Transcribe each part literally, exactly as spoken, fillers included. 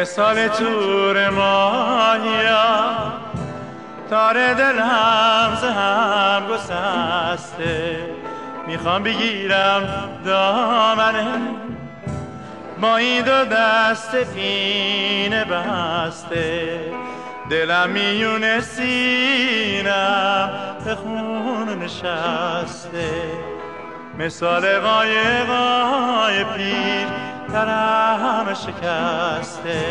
مثال تور ماهیا تار دلم ز هم گسسته، میخوام بگیرم دامنه با این دو دست پینه بسته، دلم میونه سینم به خون نشسته، مثال قایقای پیر ترم شکسته.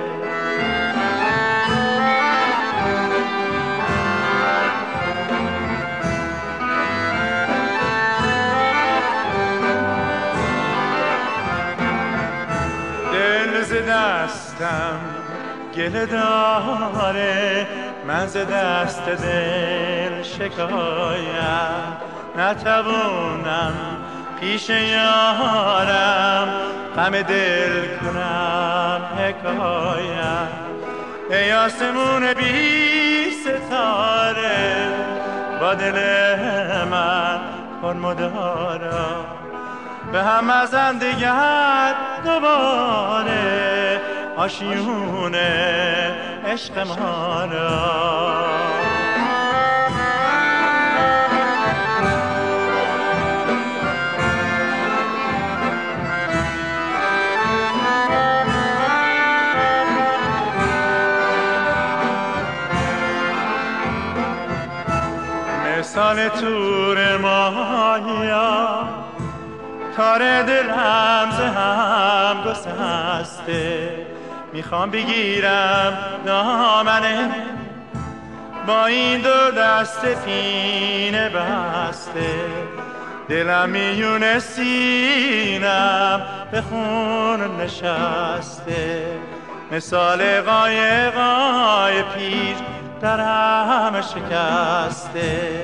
دل ز دستم گله داره، من ز دست دل شکایم، نتوانم پیش یارم غم دل کنم حکایم. ای آسمون بی ستاره با دل من پر مدارا، به هم مزن دیگر دوباره آشیونه عشق ما را. مثال تور ماهیا تار دلم ز هم گسسته، میخوام بگیرم دامنه با این دو دست پینه بسته، دلم میونه سینم به خون نشسته، مثال قایقای پیر درم شکسته.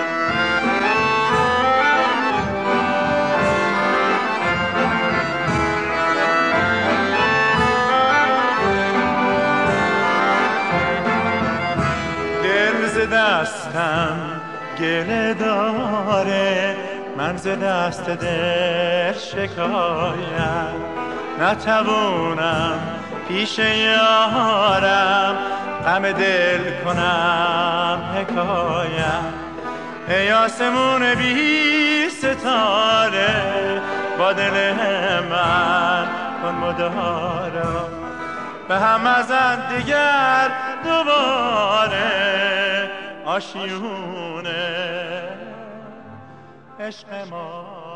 دل ز دستم گله داره، من ز دست دل شکایم، نتوانم پیش یارم غم دل کنم حکایم. ای آسمون بی ستاره با دل من کن مدارا، به هم مزن دیگر دوباره آشیونه عشق ما.